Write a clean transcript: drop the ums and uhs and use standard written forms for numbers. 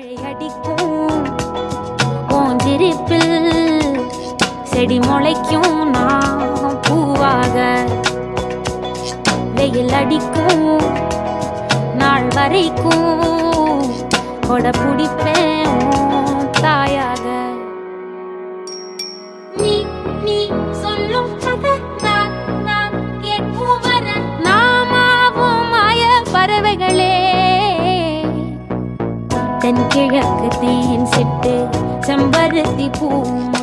மழை அடிக்கும் ஓஞ்சிருப்பில் செடி முளைக்கும் நான் பூவாக வெயில் அடிக்கும் நாள் வரைக்கும் கொடை பிடிப்பேன் தாயாக நீ நீ சொல்லும் நான் கேட்கும் வர நாமாவும் மாய பறவைகளே தென்கிழக்கு தேன் சிட்டு செம்பருத்தி பூ